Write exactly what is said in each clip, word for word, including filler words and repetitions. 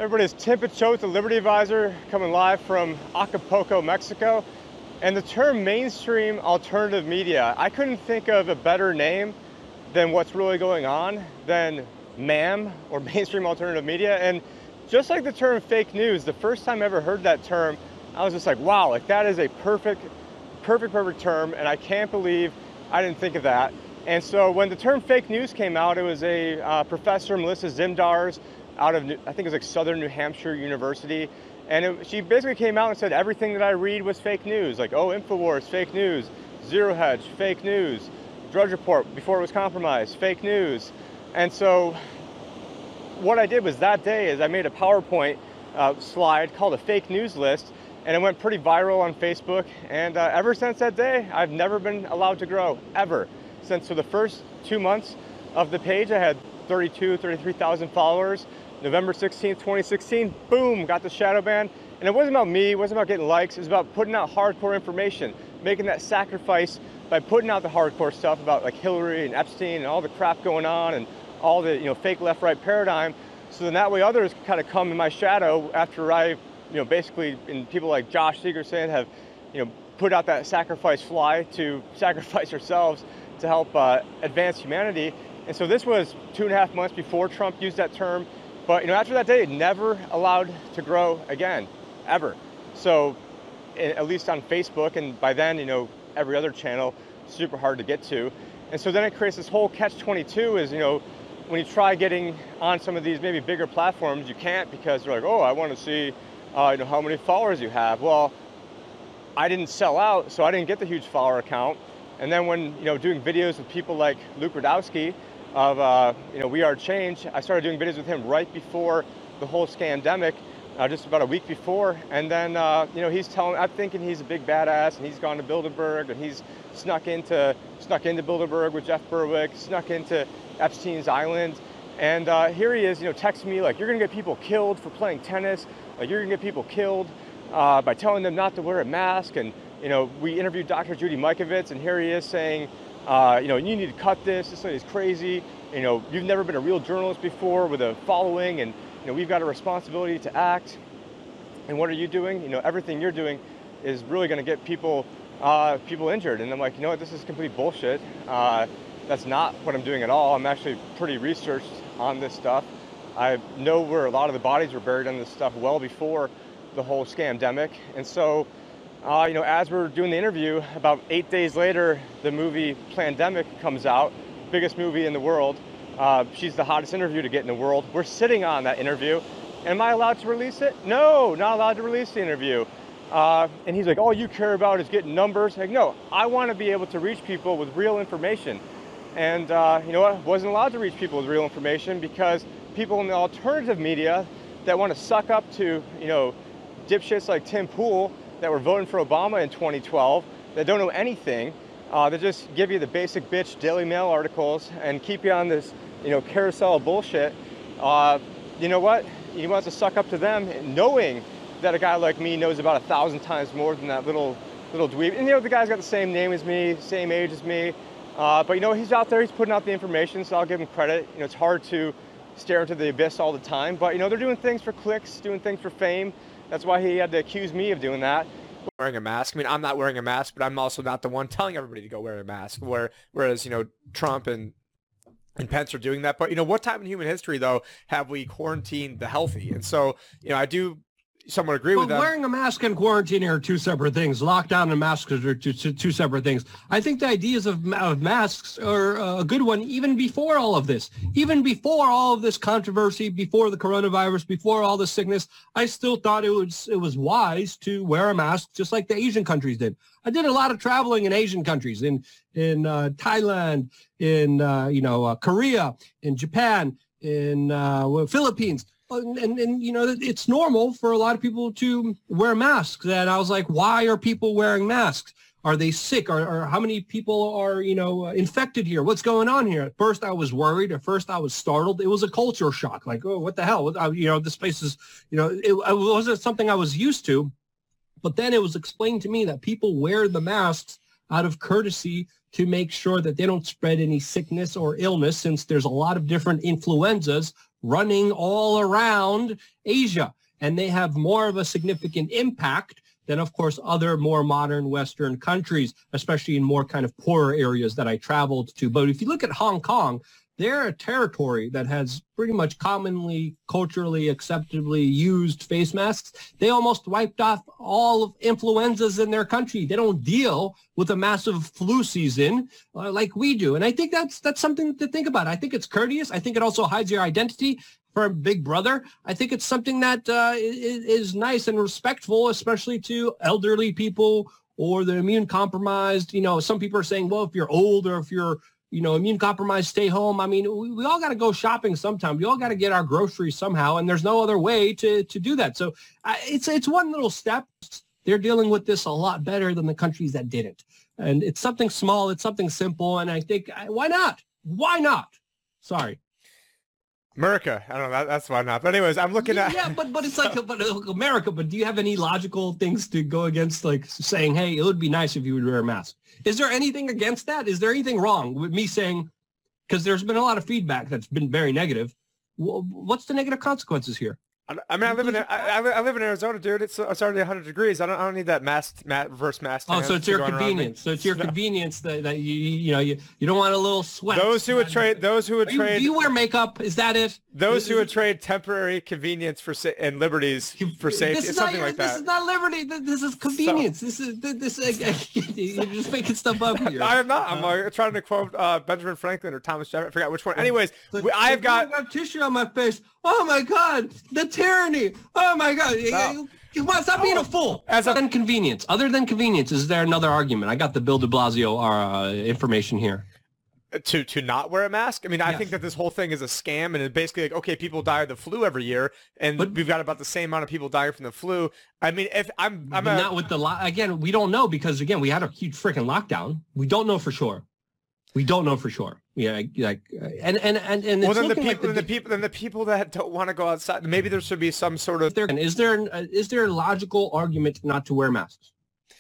Everybody, it's Tim Picciott, the Liberty Advisor, coming live from Acapulco, Mexico. And the term mainstream alternative media, I couldn't think of a better name than what's really going on than MAM, or mainstream alternative media. And just like the term fake news, the first time I ever heard that term, I was just like, wow, like that is a perfect, perfect, perfect term, and I can't believe I didn't think of that. And so when the term fake news came out, it was a uh, professor, Melissa Zimdars, out of, I think it was like Southern New Hampshire University. And it, she basically came out and said everything that I read was fake news. Like, oh, InfoWars, fake news. Zero Hedge, fake news. Drudge Report, before it was compromised, fake news. And so what I did was that day is I made a PowerPoint uh, slide called a fake news list, and it went pretty viral on Facebook. And uh, ever since that day, I've never been allowed to grow, ever. Since for the first two months of the page, I had thirty-two, thirty-three thousand followers. November sixteenth, twenty sixteen, boom, got the shadow ban. And it wasn't about me, it wasn't about getting likes, it was about putting out hardcore information, making that sacrifice by putting out the hardcore stuff about like Hillary and Epstein and all the crap going on and all the, you know, fake left-right paradigm. So then that way others kind of come in my shadow after I, you know, basically, and people like Josh Sigurdson have, you know, put out that sacrifice fly to sacrifice ourselves to help uh, advance humanity. And so this was two and a half months before Trump used that term. But, you know, after that day, it never allowed to grow again, ever. So, at least on Facebook, and by then, you know, every other channel, super hard to get to. And so then it creates this whole catch twenty-two is, you know, when you try getting on some of these maybe bigger platforms, you can't because they're like, oh, I want to see, uh, you know, how many followers you have. Well, I didn't sell out, so I didn't get the huge follower account. And then when, you know, doing videos with people like Luke Rudkowski, of, uh, you know, We Are Change. I started doing videos with him right before the whole scandemic, uh, just about a week before. And then, uh, you know, he's telling, I'm thinking he's a big badass and he's gone to Bilderberg and he's snuck into, snuck into Bilderberg with Jeff Berwick, snuck into Epstein's Island. And uh, here he is, you know, texting me like, you're gonna get people killed for playing tennis. Like, you're gonna get people killed uh, by telling them not to wear a mask. And, you know, we interviewed Doctor Judy Mikovits, and here he is saying, Uh, you know, you need to cut this, this is crazy, you know, you've never been a real journalist before with a following, and, you know, we've got a responsibility to act, and what are you doing? You know, everything you're doing is really going to get people, uh, people injured, and I'm like, you know what, this is complete bullshit, uh, that's not what I'm doing at all. I'm actually pretty researched on this stuff. I know where a lot of the bodies were buried on this stuff well before the whole scamdemic, and so Uh, you know, as we're doing the interview, about eight days later, the movie Plandemic comes out, biggest movie in the world. Uh, she's the hottest interview to get in the world. We're sitting on that interview. Am I allowed to release it? No, not allowed to release the interview. Uh, and he's like, all you care about is getting numbers. Like, no, I want to be able to reach people with real information. And uh, you know what? Wasn't allowed to reach people with real information because people in the alternative media that want to suck up to, you know, dipshits like Tim Pool that were voting for Obama in twenty twelve, that don't know anything, uh, that just give you the basic bitch Daily Mail articles and keep you on this, you know, carousel of bullshit. Uh, you know what? He wants to suck up to them, knowing that a guy like me knows about a thousand times more than that little little dweeb. And you know, the guy's got the same name as me, same age as me. Uh, but you know, he's out there, he's putting out the information, so I'll give him credit. You know, it's hard to stare into the abyss all the time, but you know, they're doing things for clicks, doing things for fame. That's why he had to accuse me of doing that. Wearing a mask. I mean, I'm not wearing a mask, but I'm also not the one telling everybody to go wear a mask. Where, whereas, you know, Trump and and Pence are doing that. But, you know, what time in human history, though, have we quarantined the healthy? And so, you know, I do somewhat agree well, with that. Wearing a mask and quarantining are two separate things. Lockdown and masks are two, two, two separate things. I think the ideas of, of masks are a good one even before all of this. Even before all of this controversy, before the coronavirus, before all the sickness, I still thought it was it was wise to wear a mask just like the Asian countries did. I did a lot of traveling in Asian countries, in in uh, Thailand, in uh, you know uh, Korea, in Japan, in uh, Philippines. And, and, and, you know, it's normal for a lot of people to wear masks. And I was like, why are people wearing masks? Are they sick? Or, or how many people are, you know, uh, infected here? What's going on here? At first, I was worried. At first, I was startled. It was a culture shock. Like, oh, what the hell? I, you know, this place is, you know, it, it wasn't something I was used to. But then it was explained to me that people wear the masks out of courtesy to make sure that they don't spread any sickness or illness, since there's a lot of different influenzas running all around Asia, and they have more of a significant impact than, of course, other more modern Western countries, especially in more kind of poorer areas that I traveled to. But if you look at Hong Kong, they're a territory that has pretty much commonly, culturally, acceptably used face masks. They almost wiped off all of influenzas in their country. They don't deal with a massive flu season uh, like we do. And I think that's that's something to think about. I think it's courteous. I think it also hides your identity for Big Brother. I think it's something that uh, is, is nice and respectful, especially to elderly people or the immune compromised. You know, some people are saying, well, if you're old or if you're you know, immune compromised, stay home. I mean, we, we all got to go shopping sometime. We all got to get our groceries somehow, and there's no other way to to do that. So uh, it's it's one little step. They're dealing with this a lot better than the countries that didn't. And it's something small. It's something simple. And I think, why not? Why not? Sorry. America. I don't know. That, that's why not. But anyways, I'm looking yeah, at. Yeah, but but it's like but uh, America. But do you have any logical things to go against, like saying, hey, it would be nice if you would wear a mask? Is there anything against that? Is there anything wrong with me saying, because there's been a lot of feedback that's been very negative. What's the negative consequences here? I mean, I live in I, I live in Arizona, dude. It's it's already one hundred degrees. I don't I don't need that mask, mat, reverse mask. Oh, so it's your convenience. So it's your no. convenience that, that you you know you, you don't want a little sweat. Those who would trade those who would you, trade. Do you wear makeup? Is that it? Those is, who would trade temporary convenience for sa- and liberties for safety, something your, like that. This is not liberty. This is convenience. So, this is this. this you're just making stuff up here. I am not. I'm uh, trying to quote uh, Benjamin Franklin or Thomas Jefferson. I forgot which one. Anyways, so, we, I have got, got tissue on my face. Oh my God, the tyranny. Oh my God. No. You want stop being a fool. As a, other than convenience, other than convenience, is there another argument? I got the Bill de Blasio uh, information here. To to not wear a mask? I mean, I yes. think that this whole thing is a scam, and it's basically like, okay, people die of the flu every year, and but, we've got about the same amount of people dying from the flu. I mean, if I'm, I'm a, not with the lo- again, we don't know because again, we had a huge freaking lockdown. We don't know for sure. We don't know for sure. Yeah, like and and and and well, then the people, like the, then the people, then the people that don't want to go outside. Maybe there should be some sort of. Is there is there a logical argument not to wear masks?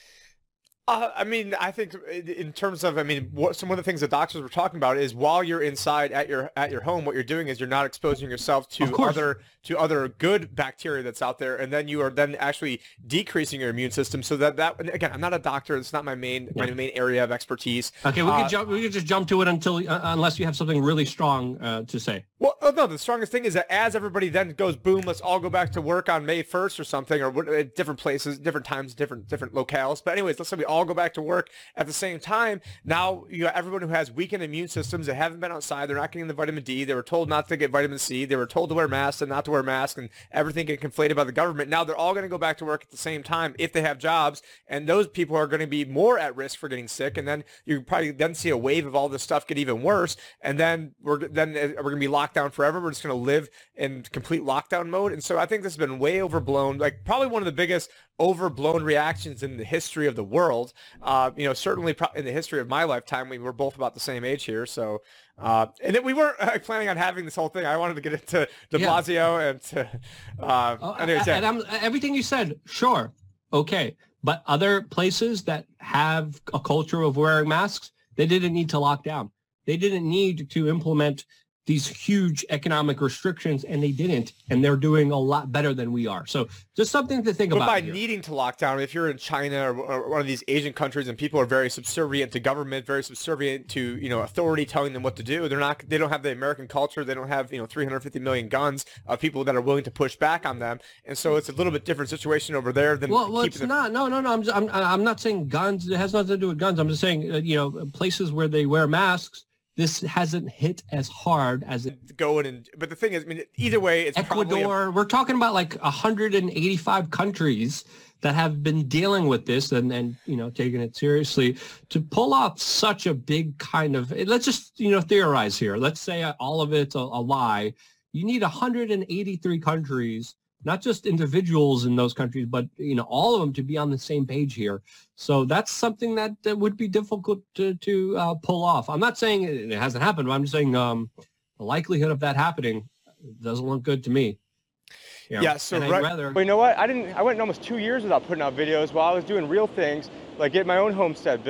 Uh, I mean, I think in terms of, I mean, what some of the things the doctors were talking about is while you're inside at your at your home, what you're doing is you're not exposing yourself to other to other good bacteria that's out there, and then you are then actually decreasing your immune system. So that that again, I'm not a doctor. It's not my main yeah. my main area of expertise. Okay, we uh, can jump. We can just jump to it until uh, unless you have something really strong uh, to say. Well, oh, no, the strongest thing is that as everybody then goes, boom, let's all go back to work on May first or something, or at different places, different times, different different locales. But anyways, let's say we all go back to work at the same time. Now you got everyone who has weakened immune systems that haven't been outside. They're not getting the vitamin D. They were told not to get vitamin C. They were told to wear masks and not to wear masks, and everything get conflated by the government. Now they're all going to go back to work at the same time if they have jobs, and those people are going to be more at risk for getting sick. And then you probably then see a wave of all this stuff get even worse, and then we're then we're going to be locked down forever. We're just going to live in complete lockdown mode. And so I think this has been way overblown, like probably one of the biggest overblown reactions in the history of the world. Uh, you know, certainly pro- in the history of my lifetime. We were both about the same age here. So, uh, and then we weren't uh, planning on having this whole thing. I wanted to get into de Blasio yeah. and to, uh, oh, anyways, and I'm, everything you said, sure. Okay. But other places that have a culture of wearing masks, they didn't need to lock down. They didn't need to implement these huge economic restrictions, and they didn't, and they're doing a lot better than we are. So just something to think but about. But by here. needing to lock down, if you're in China or, or one of these Asian countries and people are very subservient to government, very subservient to, you know, authority telling them what to do, they're not, they don't have the American culture. They don't have, you know, three hundred fifty million guns of people that are willing to push back on them. And so it's a little bit different situation over there than well, well keeping it's them- not. No, no, no. I'm, just, I'm, I'm not saying guns. It has nothing to do with guns. I'm just saying, uh, you know, places where they wear masks, this hasn't hit as hard as it going and but the thing is, I mean, either way, it's Ecuador. A, we're talking about like one hundred eighty-five countries that have been dealing with this and and you know taking it seriously. To pull off such a big kind of, let's just you know theorize here. Let's say all of it's a, a lie. You need one hundred eighty-three countries, not just individuals in those countries, but you know all of them to be on the same page here. So that's something that, that would be difficult to to uh, pull off. I'm not saying it hasn't happened, but I'm just saying um, the likelihood of that happening doesn't look good to me. You know? Yeah. So and right. Well, you know what? I didn't. I went almost two years without putting out videos while I was doing real things, like getting my own homestead built.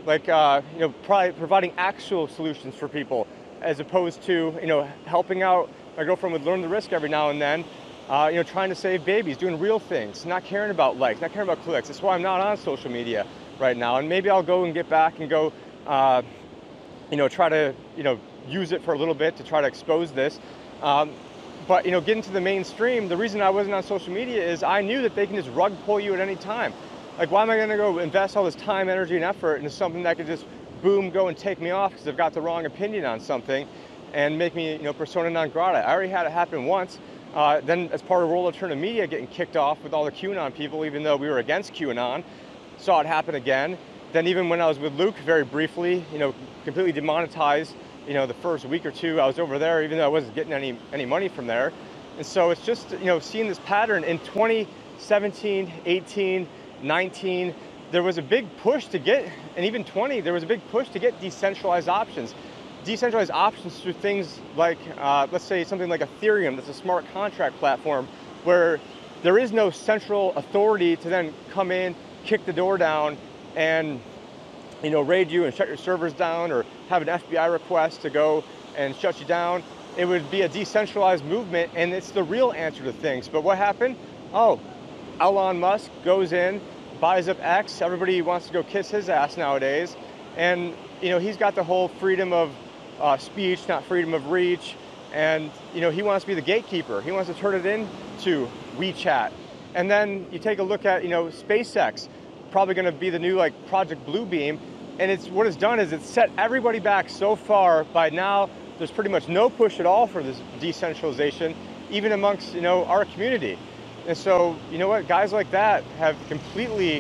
like uh, you know, probably providing actual solutions for people, as opposed to, you know, helping out. My girlfriend would learn the risk every now and then, uh, you know, trying to save babies, doing real things, not caring about likes, not caring about clicks. That's why I'm not on social media right now. And maybe I'll go and get back and go, uh, you know, try to, you know, use it for a little bit to try to expose this. Um, but, you know, getting to the mainstream, the reason I wasn't on social media is I knew that they can just rug pull you at any time. Like, why am I gonna go invest all this time, energy, and effort into something that could just, boom, go and take me off because they've got the wrong opinion on something and make me, you know, persona non grata. I already had it happen once. Uh, then as part of World Alternative Media getting kicked off with all the QAnon people, even though we were against QAnon, saw it happen again. Then even when I was with Luke, very briefly, you know, completely demonetized, you know, the first week or two I was over there, even though I wasn't getting any, any money from there. And so it's just, you know, seeing this pattern in twenty seventeen, eighteen, nineteen, there was a big push to get, and even twenty, there was a big push to get decentralized options. Decentralized options through things like, uh, let's say something like Ethereum, that's a smart contract platform, where there is no central authority to then come in, kick the door down, and, you know, raid you and shut your servers down, or have an F B I request to go and shut you down. It would be a decentralized movement, and it's the real answer to things. But what happened? Oh, Elon Musk goes in, buys up X. Everybody wants to go kiss his ass nowadays. And, you know, he's got the whole freedom of uh, speech, not freedom of reach. And, you know, he wants to be the gatekeeper. He wants to turn it into WeChat. And then you take a look at, you know, SpaceX, probably going to be the new, like, Project Bluebeam. And it's what it's done is it's set everybody back so far. By now, there's pretty much no push at all for this decentralization, even amongst, you know, our community. And so, you know what, guys like that have completely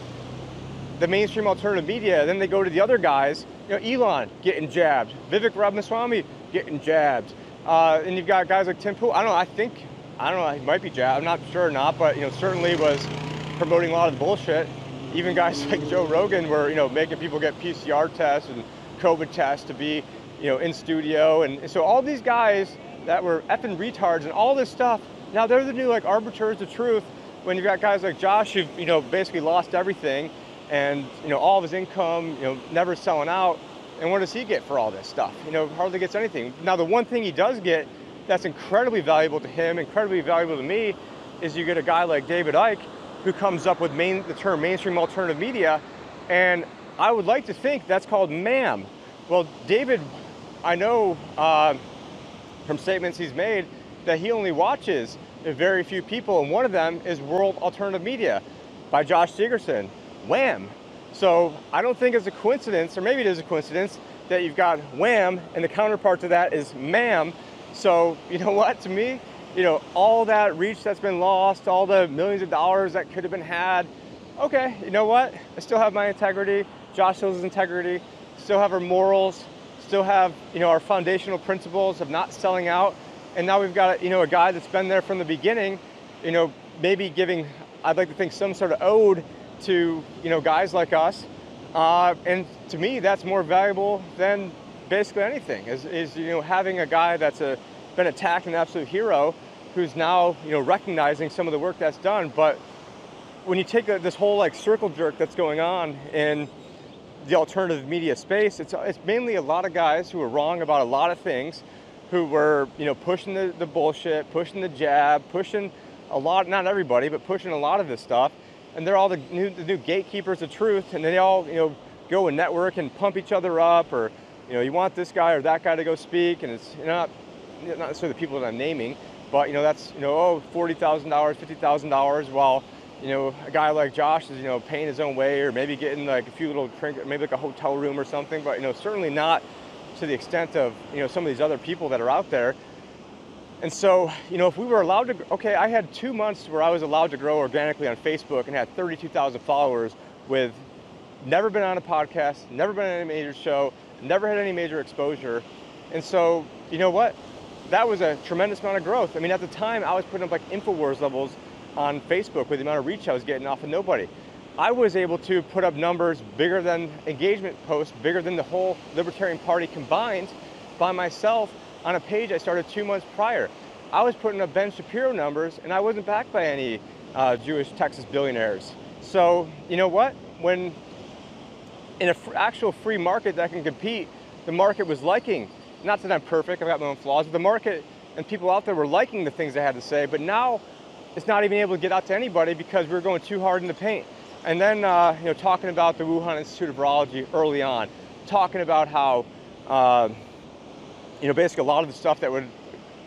the mainstream alternative media. Then they go to the other guys, you know, Elon getting jabbed, Vivek Ramaswamy getting jabbed. Uh, and you've got guys like Tim Pool. I don't know, I think, I don't know, he might be jabbed, I'm not sure or not, but, you know, certainly was promoting a lot of the bullshit. Even guys like Joe Rogan were, you know, making people get P C R tests and COVID tests to be, you know, in studio. And so all these guys that were effing retards and all this stuff, now they're the new, like, arbiters of truth, when you've got guys like Josh who've, you know, basically lost everything and, you know, all of his income, you know, never selling out. And what does he get for all this stuff? You know, hardly gets anything. Now, the one thing he does get that's incredibly valuable to him, incredibly valuable to me, is you get a guy like David Icke who comes up with main, the term mainstream alternative media. And I would like to think that's called MAM. Well, David, I know uh, from statements he's made that he only watches very few people, and one of them is World Alternative Media by Josh Sigurdson, WHAM. So I don't think it's a coincidence, or maybe it is a coincidence, that you've got WHAM and the counterpart to that is MAM. So, you know what, to me, you know, all that reach that's been lost, all the millions of dollars that could have been had, okay, you know what, I still have my integrity, Josh shows his integrity, still have our morals, still have, you know, our foundational principles of not selling out. And now we've got, you know, a guy that's been there from the beginning, you know, maybe giving, I'd like to think, some sort of ode to, you know, guys like us. Uh, and to me, that's more valuable than basically anything, is, is you know, having a guy that's a, been attacked, an absolute hero, who's now, you know, recognizing some of the work that's done. But when you take a, this whole, like, circle jerk that's going on in the alternative media space, it's, it's mainly a lot of guys who are wrong about a lot of things, who were, you know, pushing the, the bullshit, pushing the jab, pushing a lot, not everybody, but pushing a lot of this stuff. And they're all the new, the new gatekeepers of truth, and they all, you know, go and network and pump each other up, or, you know, you want this guy or that guy to go speak, and it's, you know, not, not necessarily the people that I'm naming, but, you know, that's, you know, oh, forty thousand dollars, fifty thousand dollars, while, you know, a guy like Josh is, you know, paying his own way, or maybe getting like a few little trinkets, maybe like a hotel room or something, but, you know, certainly not to the extent of, you know, some of these other people that are out there. And so, you know, if we were allowed to, okay, I had two months where I was allowed to grow organically on Facebook and had thirty-two thousand followers with never been on a podcast, never been on any major show, never had any major exposure. And so, you know what? That was a tremendous amount of growth. I mean, at the time, I was putting up like InfoWars levels on Facebook with the amount of reach I was getting off of nobody. I was able to put up numbers bigger than engagement posts, bigger than the whole Libertarian Party combined by myself on a page I started two months prior. I was putting up Ben Shapiro numbers, and I wasn't backed by any uh, Jewish Texas billionaires. So, you know what? When in an actual free market that can compete, the market was liking, not that I'm perfect, I've got my own flaws, but the market and people out there were liking the things I had to say, but now it's not even able to get out to anybody because we were going too hard in the paint. And then, uh, you know, talking about the Wuhan Institute of Virology early on, talking about how, uh, you know, basically a lot of the stuff that would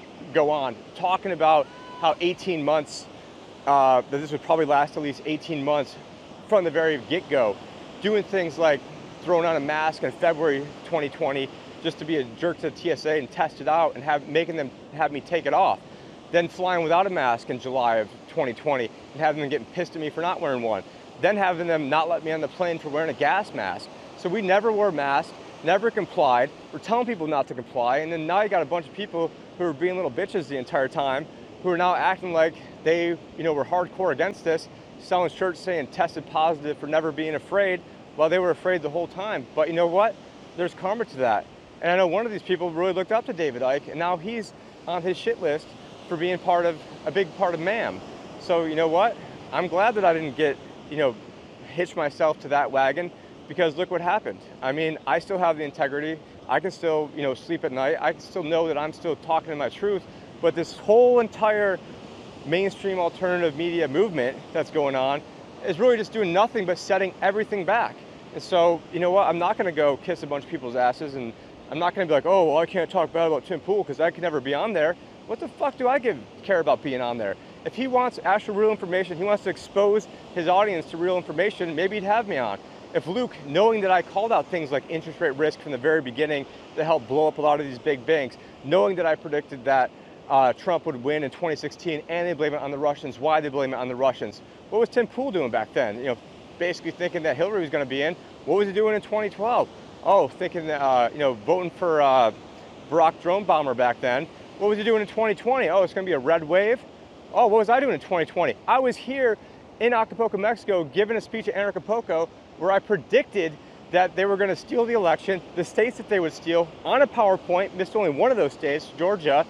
go on, talking about how eighteen months, uh, that this would probably last at least eighteen months from the very get-go, doing things like throwing on a mask in February twenty twenty just to be a jerk to the T S A and test it out and have making them have me take it off. Then flying without a mask in July of twenty twenty and having them getting pissed at me for not wearing one. Then having them not let me on the plane for wearing a gas mask. So we never wore masks, never complied. We're telling people not to comply, and then now you got a bunch of people who are being little bitches the entire time, who are now acting like they, you know, were hardcore against this, selling shirts saying tested positive for never being afraid, while they were afraid the whole time. But you know what? There's karma to that. And I know one of these people really looked up to David Icke, and now he's on his shit list for being part of a big part of MAM. So you know what? I'm glad that I didn't get, you know, hitch myself to that wagon, because look what happened. I mean, I still have the integrity. I can still, you know, sleep at night. I can still know that I'm still talking my truth. But this whole entire mainstream alternative media movement that's going on is really just doing nothing but setting everything back. And so, you know what? I'm not going to go kiss a bunch of people's asses, and I'm not going to be like, oh, well, I can't talk bad about Tim Pool because I can never be on there. What the fuck do I give care about being on there? If he wants actual real information, he wants to expose his audience to real information, maybe he'd have me on. If Luke, knowing that I called out things like interest rate risk from the very beginning that helped blow up a lot of these big banks, knowing that I predicted that uh, Trump would win in twenty sixteen and they blame it on the Russians, why they blame it on the Russians. What was Tim Pool doing back then? You know, basically thinking that Hillary was going to be in. What was he doing in twenty twelve? Oh, thinking that, uh, you know, voting for uh, Barack drone bomber back then. What was he doing in twenty twenty? Oh, it's going to be a red wave. Oh, what was I doing in twenty twenty? I was here in Acapulco, Mexico, giving a speech at Acapulco where I predicted that they were going to steal the election, the states that they would steal, on a PowerPoint, missed only one of those states, Georgia,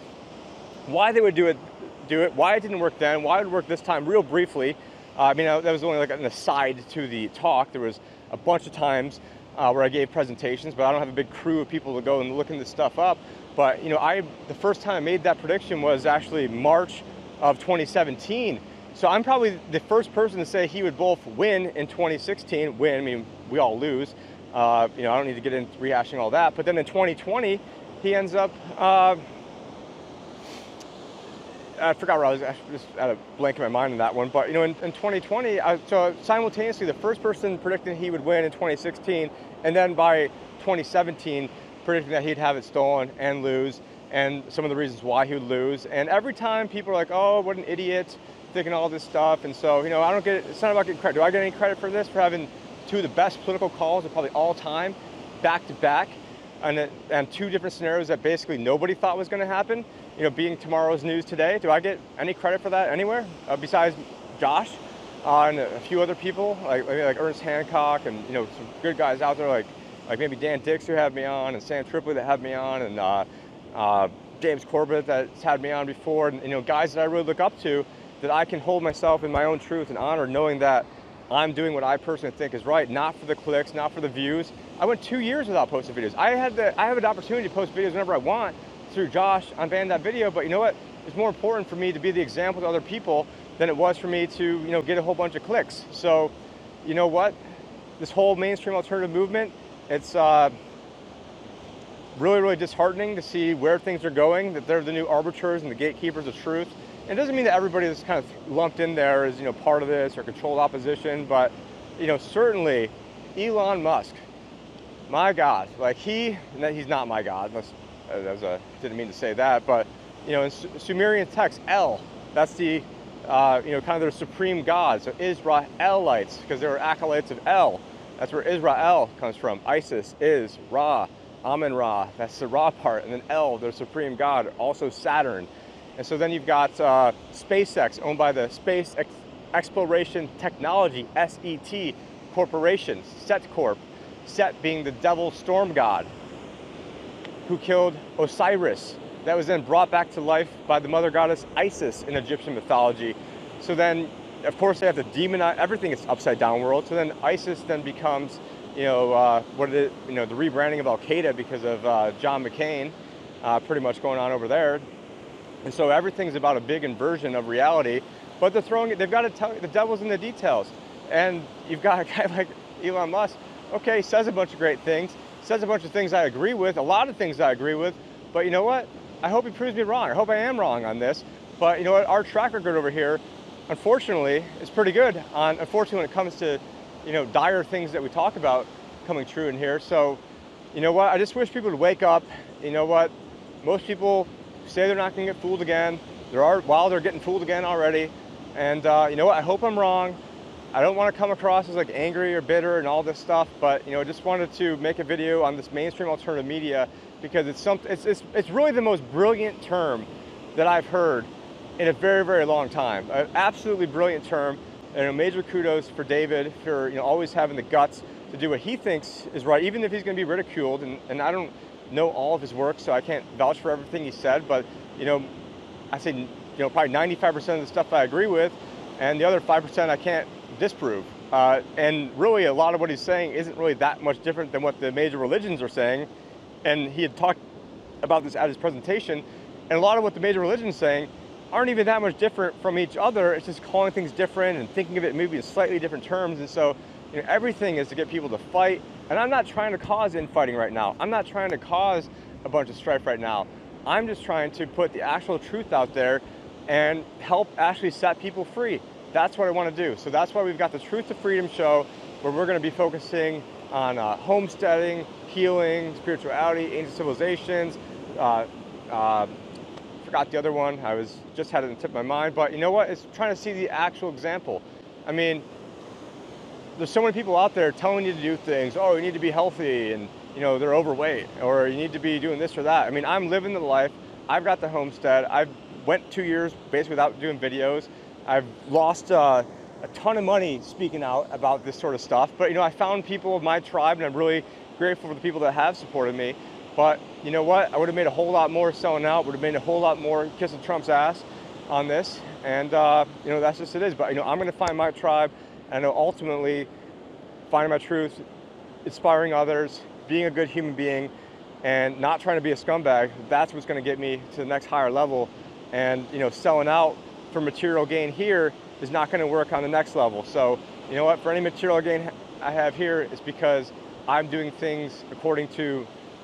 why they would do it, do it, why it didn't work then, why it would work this time, real briefly. Uh, I mean, that was only like an aside to the talk. There was a bunch of times uh, where I gave presentations, but I don't have a big crew of people to go and looking this stuff up. But, you know, I the first time I made that prediction was actually March of twenty seventeen. So I'm probably the first person to say he would both win in twenty sixteen, win, I mean, we all lose. Uh, you know, I don't need to get into rehashing all that. But then in twenty twenty, he ends up, uh, I forgot where I was, I just had a blank in my mind on that one. But, you know, in, in twenty twenty, I, so simultaneously the first person predicting he would win in twenty sixteen, and then by twenty seventeen, predicting that he'd have it stolen and lose, and some of the reasons why he would lose. And every time people are like, oh, what an idiot, thinking all this stuff. And so, you know, I don't get, it's not about getting credit. Do I get any credit for this, for having two of the best political calls of probably all time, back to back, and, and two different scenarios that basically nobody thought was going to happen, you know, being tomorrow's news today? Do I get any credit for that anywhere, uh, besides Josh uh, and a few other people, like maybe like Ernest Hancock, and, you know, some good guys out there, like like maybe Dan Dix, who had me on, and Sam Tripoli that had me on, and uh, uh, James Corbett that's had me on before, and, you know, guys that I really look up to, that I can hold myself in my own truth and honor, knowing that I'm doing what I personally think is right, not for the clicks, not for the views. I went two years without posting videos. I had the, I have an opportunity to post videos whenever I want through Josh on Ban That Video, but you know what? It's more important for me to be the example to other people than it was for me to, you know, get a whole bunch of clicks. So, you know what? This whole mainstream alternative movement, it's uh, really, really disheartening to see where things are going, that they're the new arbiters and the gatekeepers of truth. It doesn't mean that everybody that's kind of lumped in there is, you know, part of this or controlled opposition, but, you know, certainly Elon Musk, my God, like he, he's not my God, that's, that was a, didn't mean to say that, but, you know, in Sumerian text, El, that's the, uh, you know, kind of their supreme god, so Israelites, because they were acolytes of El, that's where Israel comes from, Isis, Is, Ra, Amun-Ra, that's the Ra part, and then El, their supreme god, also Saturn. And so then you've got uh, SpaceX, owned by the Space Ex Exploration Technology, S E T, Corporation, Set Corp, Set being the devil storm god, who killed Osiris. That was then brought back to life by the mother goddess Isis in Egyptian mythology. So then, of course, they have to demonize, everything is upside down world. So then Isis then becomes, you know, uh, what it, you know, the rebranding of Al Qaeda because of uh, John McCain, uh, pretty much going on over there. And so everything's about a big inversion of reality, but they're throwing it, they've got to tell you, the devil's in the details. And you've got a guy like Elon Musk, okay, says a bunch of great things, says a bunch of things I agree with, a lot of things I agree with, but you know what? I hope he proves me wrong. I hope I am wrong on this. But you know what? Our track record over here, unfortunately, is pretty good on, unfortunately, when it comes to, you know, dire things that we talk about coming true in here. So, you know what? I just wish people would wake up. You know what? Most people say they're not going to get fooled again. There are, while they're getting fooled again already. And uh, you know what? I hope I'm wrong. I don't want to come across as like angry or bitter and all this stuff, but you know, I just wanted to make a video on this mainstream alternative media because it's some, it's, it's, it's really the most brilliant term that I've heard in a very, very long time. An absolutely brilliant term, and a major kudos for David for, you know, always having the guts to do what he thinks is right, even if he's going to be ridiculed. And, and I don't know all of his work, so I can't vouch for everything he said, but you know, I say, you know, probably ninety-five percent of the stuff I agree with, and the other five percent I can't disprove. Uh, and really, a lot of what he's saying isn't really that much different than what the major religions are saying. And he had talked about this at his presentation, and a lot of what the major religions are saying aren't even that much different from each other. It's just calling things different and thinking of it maybe in slightly different terms. And so, you know, everything is to get people to fight. And I'm not trying to cause infighting right now. I'm not trying to cause a bunch of strife right now. I'm just trying to put the actual truth out there and help actually set people free. That's what I want to do. So that's why we've got the Truth to Freedom show, where we're going to be focusing on uh, homesteading, healing, spirituality, ancient civilizations. Uh, uh, forgot the other one. I was just had it in the tip of my mind. But you know what? It's trying to see the actual example. I mean, there's so many people out there telling you to do things. Oh, you need to be healthy, and you know, they're overweight, or you need to be doing this or that. I mean, I'm living the life. I've got the homestead. I've went two years basically without doing videos. I've lost uh, a ton of money speaking out about this sort of stuff. But you know, I found people of my tribe, and I'm really grateful for the people that have supported me. But you know what? I would have made a whole lot more selling out. Would have made a whole lot more kissing Trump's ass on this. And uh, you know, that's just it is. But you know, I'm going to find my tribe, and I know ultimately finding my truth, inspiring others, being a good human being, and not trying to be a scumbag. That's what's going to get me to the next higher level. And you know, selling out for material gain here is not going to work on the next level. So you know what? For any material gain I have here, it's because I'm doing things according to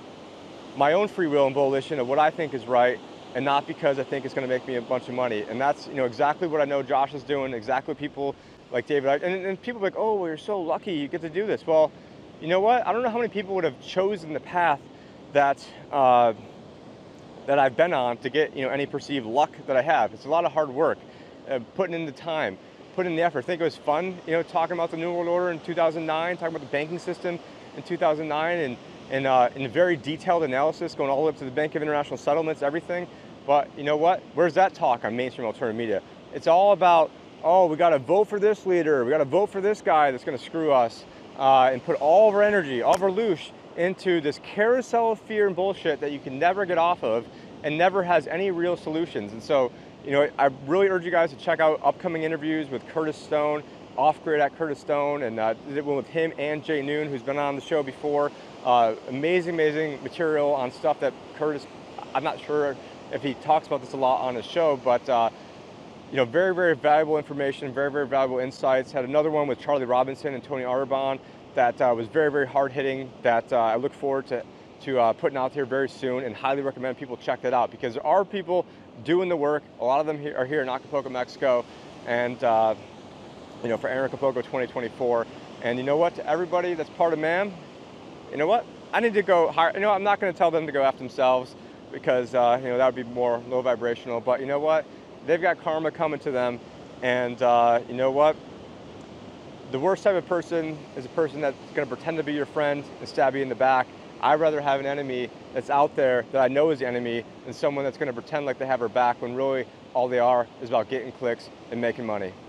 my own free will and volition of what I think is right, and not because I think it's going to make me a bunch of money. And that's, you know, exactly what I know Josh is doing. Exactly what people like David, and, and people are like, oh, well, you're so lucky you get to do this. Well, you know what? I don't know how many people would have chosen the path that uh, that I've been on to get, you know, any perceived luck that I have. It's a lot of hard work, uh, putting in the time, putting in the effort. I think it was fun, you know, talking about the New World Order in two thousand nine, talking about the banking system in two thousand nine, and and uh, in a very detailed analysis, going all the way up to the Bank of International Settlements, everything. But you know what? Where's that talk on mainstream alternative media? It's all about, oh, we got to vote for this leader, we got to vote for this guy that's going to screw us, uh, and put all of our energy, all of our loosh into this carousel of fear and bullshit that you can never get off of, and never has any real solutions. And so, you know, I really urge you guys to check out upcoming interviews with Curtis Stone, Off Grid at Curtis Stone, and uh, did one with him and Jay Noon, who's been on the show before. Uh, amazing, amazing material on stuff that Curtis, I'm not sure if he talks about this a lot on his show, but uh, you know, very, very valuable information, very, very valuable insights. Had another one with Charlie Robinson and Tony Arabon that uh, was very, very hard hitting, that uh, I look forward to, to uh, putting out here very soon, and highly recommend people check that out, because there are people doing the work. A lot of them here are here in Acapulco, Mexico, and uh, you know, for Aaron Acapulco twenty twenty-four. And you know what, to everybody that's part of MAM, you know what, I need to go higher. You know, I'm not going to tell them to go after themselves, because uh, you know, that would be more low vibrational. But you know what, they've got karma coming to them, and uh, you know what, the worst type of person is a person that's going to pretend to be your friend and stab you in the back. I'd rather have an enemy that's out there that I know is the enemy than someone that's going to pretend like they have our back when really all they are is about getting clicks and making money.